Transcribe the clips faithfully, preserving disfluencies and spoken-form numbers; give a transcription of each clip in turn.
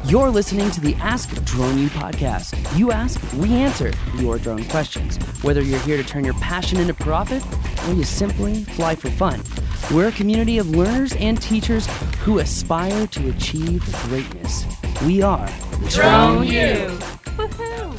You're listening to the Ask Drone U podcast. You ask, we answer your drone questions. Whether you're here to turn your passion into profit or you simply fly for fun, we're a community of learners and teachers who aspire to achieve greatness. We are Drone U. Woohoo!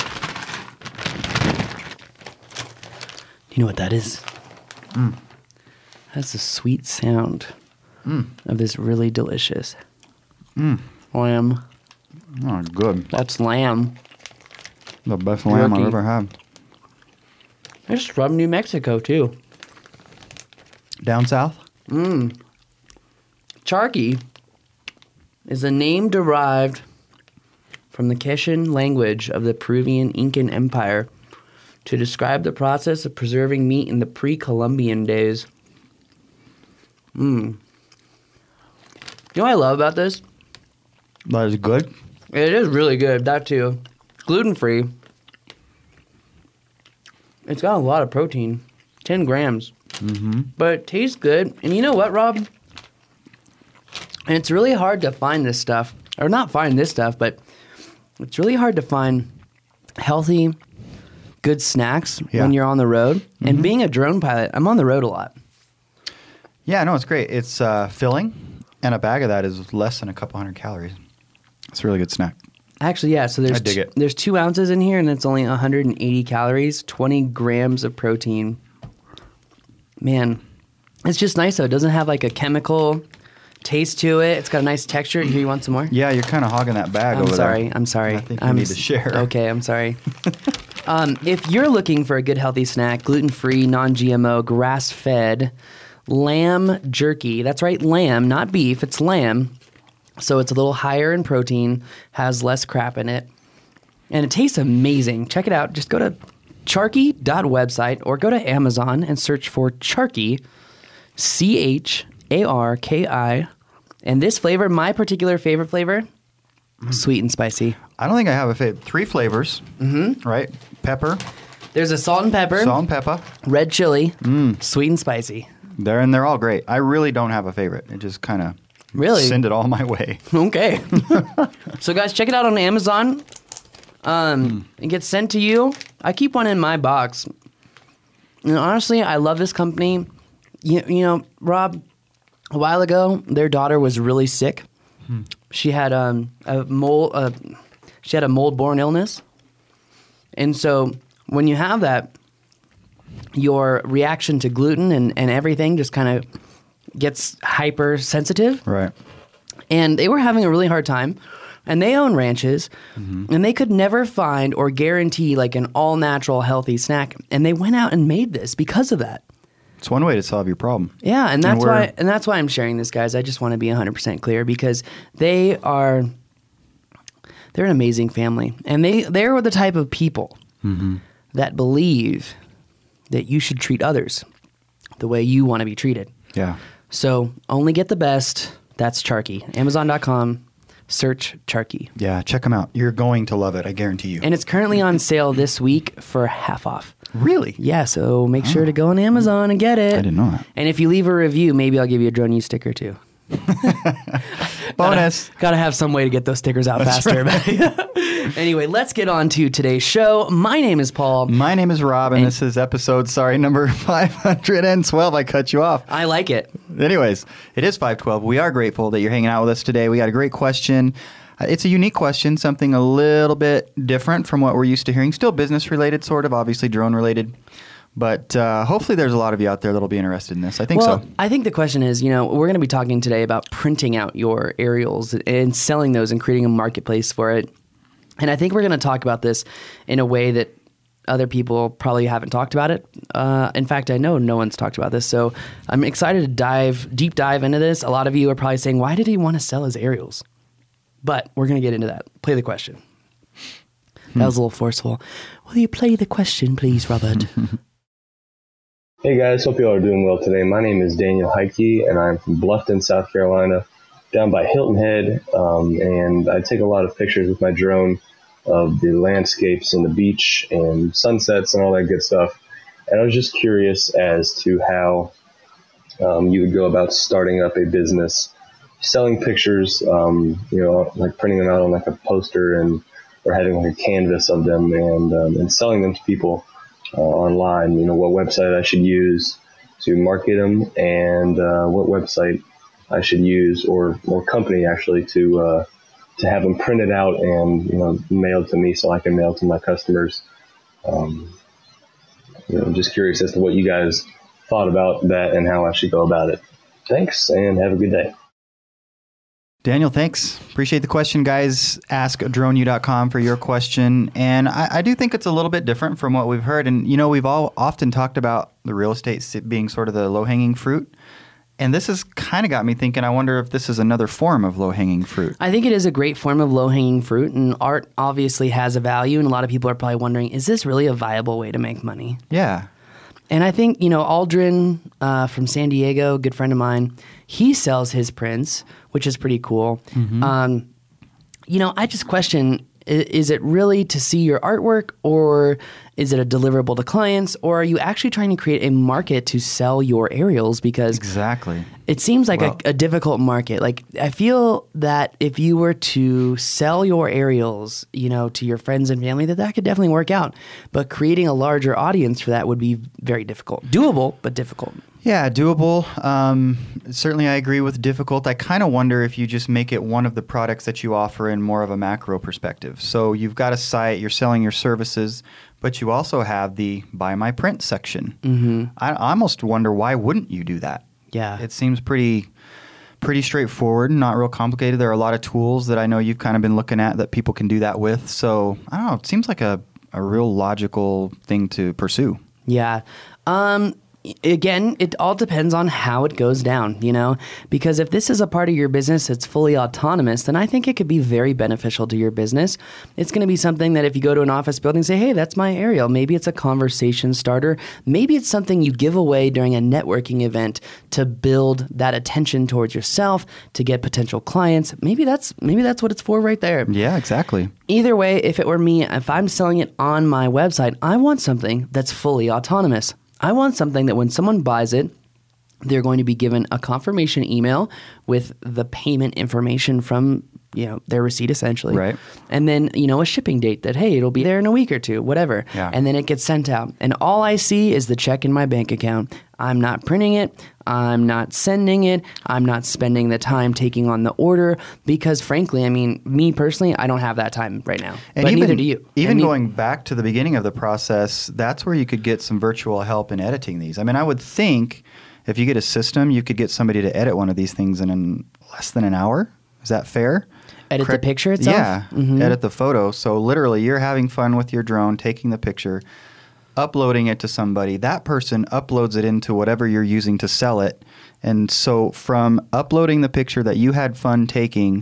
Do you know what that is? Mm. That's the sweet sound mm. of this really delicious mm. lamb. Oh, good. That's lamb. The best lamb Jerky. I've ever had. It's from New Mexico, too. Down south? Mmm. Charqui is a name derived from the Quechan language of the Peruvian Incan Empire to describe the process of preserving meat in the pre-Columbian days. Mmm. You know what I love about this? That is good. It is really good, that too. Gluten-free. It's got a lot of protein. ten grams. Mm-hmm. But it tastes good. And you know what, Rob? And it's really hard to find this stuff. Or not find this stuff, but it's really hard to find healthy, good snacks Yeah. when you're on the road. Mm-hmm. And being a drone pilot, I'm on the road a lot. Yeah, no, it's great. It's uh, filling, and a bag of that is less than a couple hundred calories. It's a really good snack. Actually, yeah, so there's I dig t- it. there's two ounces in here, and it's only one hundred eighty calories, twenty grams of protein. Man, it's just nice, though. It doesn't have, like, a chemical taste to it. It's got a nice texture. Here, you want some more? Yeah, you're kind of hogging that bag I'm over sorry. there. I'm sorry. I think you I'm need s- to share. Okay, I'm sorry. um, if you're looking for a good healthy snack, gluten-free, non-G M O, grass-fed, lamb jerky. That's right, lamb, not beef. It's lamb. So it's a little higher in protein, has less crap in it, and it tastes amazing. Check it out. Just go to charqui dot website or go to Amazon and search for Charqui, C H A R K I. And this flavor, my particular favorite flavor, sweet and spicy. I don't think I have a favorite. Three flavors, Mm-hmm. right? Pepper, There's a salt and pepper, salt and pepper. red chili, Mm. sweet and spicy. They're, and they're all great. I really don't have a favorite. It just kind of Really? send it all my way. Okay. So guys, check it out on Amazon. Um, It gets sent to you. I keep one in my box. And honestly, I love this company. You, you know, Rob, a while ago, their daughter was really sick. Hmm. She had um, a mold. Uh, she had a mold-borne illness, and so when you have that, your reaction to gluten and, and everything just kind of gets hypersensitive. Right. And they were having a really hard time. And they own ranches. Mm-hmm. And they could never find or guarantee like an all-natural healthy snack. And they went out and made this because of that. It's one way to solve your problem. Yeah, and that's we're- why and that's why I'm sharing this, guys. I just want to be one hundred percent clear because they are they're an amazing family. And they they're the type of people Mm-hmm. that believe that you should treat others the way you want to be treated. Yeah. So, only get the best. That's Charqui. Amazon dot com. Search Charqui. Yeah, check them out. You're going to love it. I guarantee you. And it's currently on sale this week for half off. Really? Yeah, so make sure to go on Amazon and get it. I didn't know that. And if you leave a review, maybe I'll give you a Drone U sticker too. Bonus. Gotta have some way to get those stickers out faster. Anyway, let's get on to today's show. My name is Paul. My name is Rob, and, And- this is episode, sorry, number five hundred twelve. I cut you off. I like it. Anyways, it is five twelve. We are grateful that you're hanging out with us today. We got a great question. Uh, It's a unique question, something a little bit different from what we're used to hearing. Still business related, sort of, obviously drone related. But uh, hopefully there's a lot of you out there that'll be interested in this. I think Well, so. I think the question is, you know, we're going to be talking today about printing out your aerials and selling those and creating a marketplace for it. And I think we're going to talk about this in a way that other people probably haven't talked about it. Uh, in fact, I know no one's talked about this. So I'm excited to dive, deep dive into this. A lot of you are probably saying, why did he want to sell his aerials? But we're going to get into that. Play the question. That was a little forceful. Will you play the question, please, Robert? Hey guys, hope you all are doing well today. My name is Daniel Heike, and I'm from Bluffton, South Carolina, down by Hilton Head, um, and I take a lot of pictures with my drone of the landscapes and the beach and sunsets and all that good stuff. And I was just curious as to how um, you would go about starting up a business selling pictures, um, you know, like printing them out on like a poster and or having like a canvas of them and um, and selling them to people uh, online. You know, what website I should use to market them, and uh, what website I should use, or or company actually to uh, to have them printed out and, you know, mailed to me so I can mail to my customers. Um, you know, I'm just curious as to what you guys thought about that and how I should go about it. Thanks, and have a good day. Daniel, thanks. Appreciate the question, guys. ask drone u dot com for your question. And I, I do think it's a little bit different from what we've heard. And, you know, we've all often talked about the real estate being sort of the low-hanging fruit. And this has kind of got me thinking, I wonder if this is another form of low-hanging fruit. I think it is a great form of low-hanging fruit, and art obviously has a value, and a lot of people are probably wondering, is this really a viable way to make money? Yeah. And I think, you know, Aldrin uh, from San Diego, a good friend of mine, he sells his prints, which is pretty cool. Mm-hmm. Um, you know, I just question, is it really to see your artwork, or is it a deliverable to clients, or are you actually trying to create a market to sell your aerials? Because exactly, it seems like well, a, a difficult market. Like, I feel that if you were to sell your aerials, you know, to your friends and family, that that could definitely work out. But creating a larger audience for that would be very difficult. Doable, but difficult. Yeah, doable. Um, certainly I agree with difficult. I kind of wonder if you just make it one of the products that you offer in more of a macro perspective. So you've got a site, you're selling your services, but you also have the buy my print section. Mm-hmm. I, I almost wonder, why wouldn't you do that? Yeah. It seems pretty pretty straightforward, not real complicated. There are a lot of tools that I know you've kind of been looking at that people can do that with. So I don't know, it seems like a, a real logical thing to pursue. Yeah. Um Again, it all depends on how it goes down, you know, because if this is a part of your business that's fully autonomous, then I think it could be very beneficial to your business. It's going to be something that if you go to an office building and say, hey, that's my aerial, maybe it's a conversation starter. Maybe it's something you give away during a networking event to build that attention towards yourself, to get potential clients. Maybe that's maybe that's what it's for right there. Yeah, exactly. Either way, if it were me, if I'm selling it on my website, I want something that's fully autonomous. I want something that when someone buys it, they're going to be given a confirmation email with the payment information from, you know, their receipt essentially. Right. And then, you know, a shipping date that, hey, it'll be there in a week or two, whatever. Yeah. And then it gets sent out. And all I see is the check in my bank account. I'm not printing it. I'm not sending it. I'm not spending the time taking on the order because, frankly, I mean, me personally, I don't have that time right now. And but even, neither do you. Even and going ne- back to the beginning of the process, that's where you could get some virtual help in editing these. I mean, I would think if you get a system, you could get somebody to edit one of these things in an, less than an hour. Is that fair? Edit Correct? the picture itself? Yeah, mm-hmm. Edit the photo. So literally you're having fun with your drone, taking the picture, uploading it to somebody. That person uploads it into whatever you're using to sell it. And so from uploading the picture that you had fun taking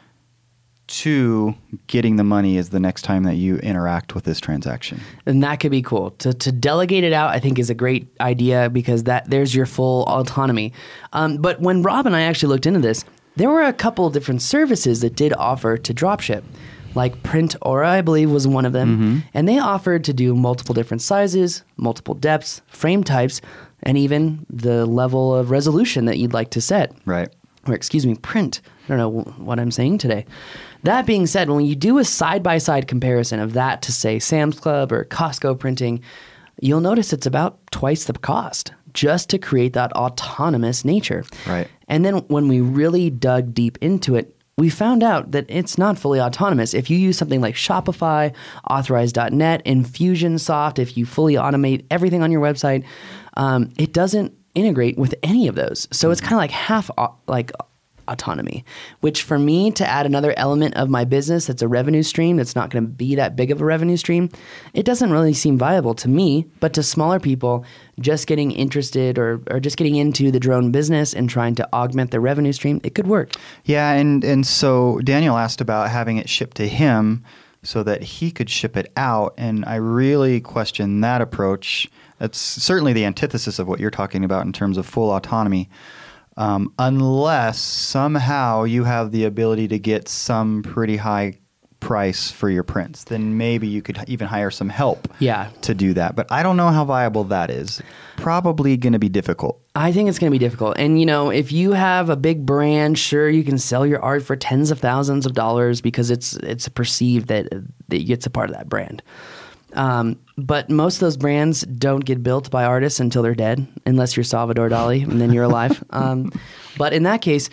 to getting the money is the next time that you interact with this transaction. And that could be cool. To to delegate it out, I think, is a great idea because that there's your full autonomy. Um, but when Rob and I actually looked into this, there were a couple of different services that did offer to dropship. Like Print Aura, I believe, was one of them. Mm-hmm. And they offered to do multiple different sizes, multiple depths, frame types, and even the level of resolution that you'd like to set. Right. Or, excuse me, print. I don't know what I'm saying today. That being said, when you do a side-by-side comparison of that to, say, Sam's Club or Costco printing, you'll notice it's about twice the cost just to create that autonomous nature. Right. And then when we really dug deep into it, we found out that it's not fully autonomous. If you use something like Shopify, Authorize dot net, Infusionsoft, if you fully automate everything on your website, um, it doesn't integrate with any of those. So it's kind of like half au- like autonomy, which for me to add another element of my business that's a revenue stream that's not going to be that big of a revenue stream, it doesn't really seem viable to me, but to smaller people just getting interested or, or just getting into the drone business and trying to augment their revenue stream, it could work. Yeah, and, and so Daniel asked about having it shipped to him so that he could ship it out, and I really question that approach. That's certainly the antithesis of what you're talking about in terms of full autonomy. Um, unless somehow you have the ability to get some pretty high price for your prints, then maybe you could even hire some help Yeah. to do that. But I don't know how viable that is. Probably going to be difficult. I think it's going to be difficult. And, you know, if you have a big brand, sure, you can sell your art for tens of thousands of dollars because it's it's perceived that, that it's a part of that brand. Um, but most of those brands don't get built by artists until they're dead, unless you're Salvador Dali, and then you're alive. Um, but in that case,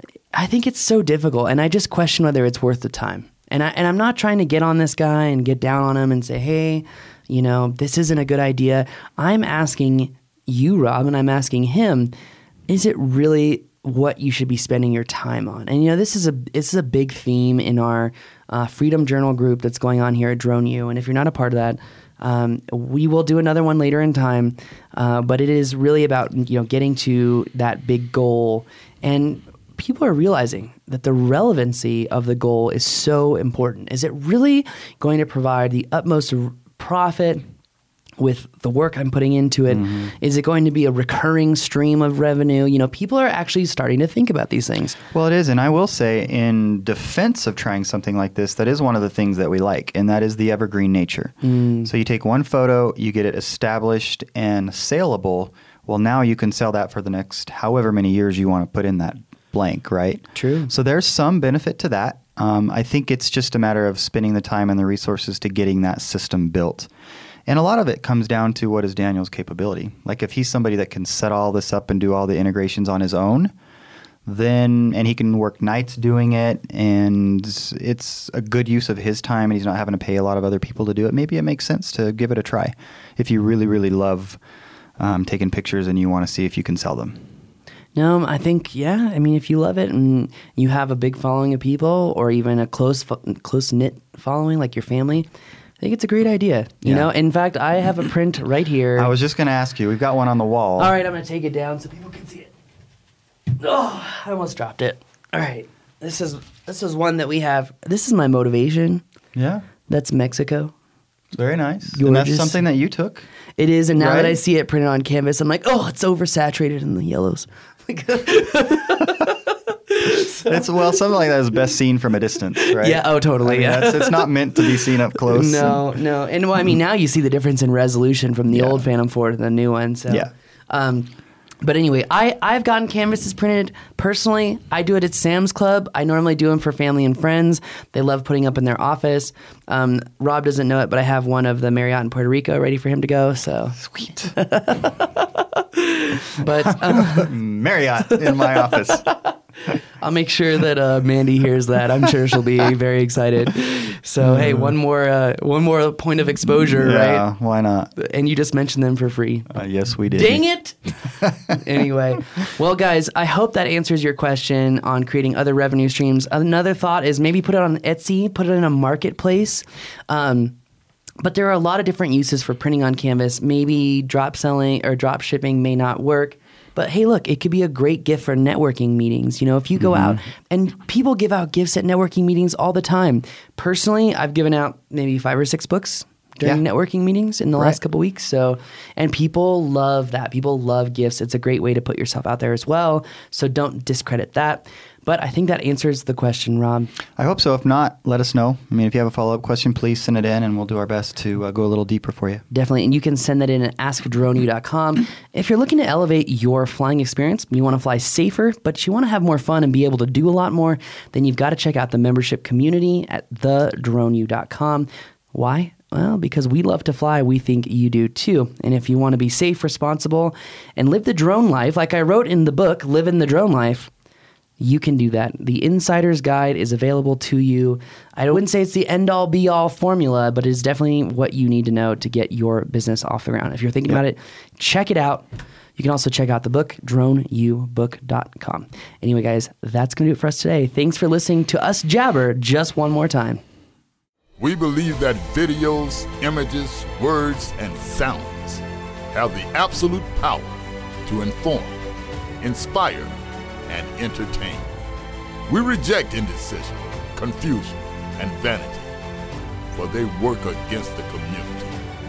I think it's so difficult, and I just question whether it's worth the time. And, I, and I'm not trying to get on this guy and get down on him and say, hey, you know, this isn't a good idea. I'm asking you, Rob, and I'm asking him, is it really what you should be spending your time on? And, you know, this is a this is a big theme in our uh, Freedom Journal group that's going on here at Drone U. And if you're not a part of that, um, we will do another one later in time. Uh, but it is really about, you know, getting to that big goal. And people are realizing that the relevancy of the goal is so important. Is it really going to provide the utmost r- profit with the work I'm putting into it? Mm-hmm. Is it going to be a recurring stream of revenue? You know, people are actually starting to think about these things. Well, it is. And I will say, in defense of trying something like this, that is one of the things that we like, and that is the evergreen nature. Mm. So you take one photo, you get it established and saleable. Well, now you can sell that for the next however many years you want to put in that blank, right? True. So there's some benefit to that. Um, I think it's just a matter of spending the time and the resources to getting that system built. And a lot of it comes down to what is Daniel's capability. Like if he's somebody that can set all this up and do all the integrations on his own, then, and he can work nights doing it, and it's a good use of his time and he's not having to pay a lot of other people to do it, maybe it makes sense to give it a try if you really, really love um, taking pictures and you want to see if you can sell them. No, I think, yeah. I mean, if you love it and you have a big following of people or even a close, close-knit following like your family, I think it's a great idea. You Yeah. know, in fact, I have a print right here. I was just going to ask you. We've got one on the wall. All right, I'm going to take it down so people can see it. Oh, I almost dropped it. All right. This is this is one that we have. This is my motivation. Yeah. That's Mexico. Very nice. And that's Gorgeous. something that you took? It is, and now Right? that I see it printed on canvas, I'm like, oh, it's oversaturated in the yellows. It's, well, something like that is best seen from a distance, right? Yeah, oh, totally, I mean, yeah. that's- it's not meant to be seen up close. No, no. And well, I mean, now you see the difference in resolution from the Yeah. old Phantom four to the new one. So, Yeah. Um, but anyway, I, I've gotten canvases printed. Personally, I do it at Sam's Club. I normally do them for family and friends. They love putting up in their office. Um, Rob doesn't know it, but I have one of the Marriott in Puerto Rico ready for him to go. So Sweet. But um, Marriott in my office. I'll make sure that uh, Mandy hears that. I'm sure she'll be very excited. So hey, one more uh, one more point of exposure, Yeah, right? why not? And you just mentioned them for free. Uh, yes, we did. Dang it! Anyway, well, guys, I hope that answers your question on creating other revenue streams. Another thought is maybe put it on Etsy, put it in a marketplace. Um, but there are a lot of different uses for printing on canvas. Maybe drop selling or drop shipping may not work. But hey, look, it could be a great gift for networking meetings. You know, if you go Mm-hmm. out and people give out gifts at networking meetings all the time. Personally, I've given out maybe five or six books during Yeah. networking meetings in the Right. last couple weeks. So, and people love that. People love gifts. It's a great way to put yourself out there as well. So don't discredit that. But I think that answers the question, Rob. I hope so. If not, let us know. I mean, if you have a follow-up question, please send it in, and we'll do our best to uh, go a little deeper for you. Definitely. And you can send that in at ask drone u dot com. If you're looking to elevate your flying experience, you want to fly safer, but you want to have more fun and be able to do a lot more, then you've got to check out the membership community at the drone u dot com. Why? Well, because we love to fly, we think you do too. And if you want to be safe, responsible, and live the drone life, like I wrote in the book, Living the Drone Life, you can do that. The Insider's Guide is available to you. I wouldn't say it's the end-all, be-all formula, but it's definitely what you need to know to get your business off the ground. If you're thinking Yep. about it, check it out. You can also check out the book, drone u book dot com. Anyway, guys, that's going to do it for us today. Thanks for listening to us jabber just one more time. We believe that videos, images, words, and sounds have the absolute power to inform, inspire, and entertain. We reject indecision, confusion, and vanity, for they work against the community.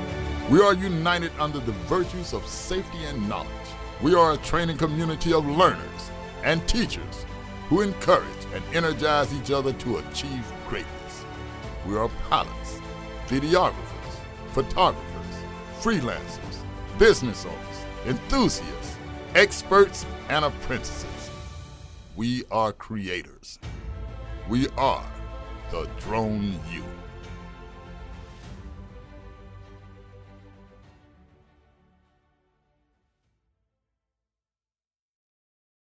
We are united under the virtues of safety and knowledge. We are a training community of learners and teachers who encourage and energize each other to achieve greatness. We are pilots, videographers, photographers, freelancers, business owners, enthusiasts, experts, and apprentices. We are creators. We are the Drone U.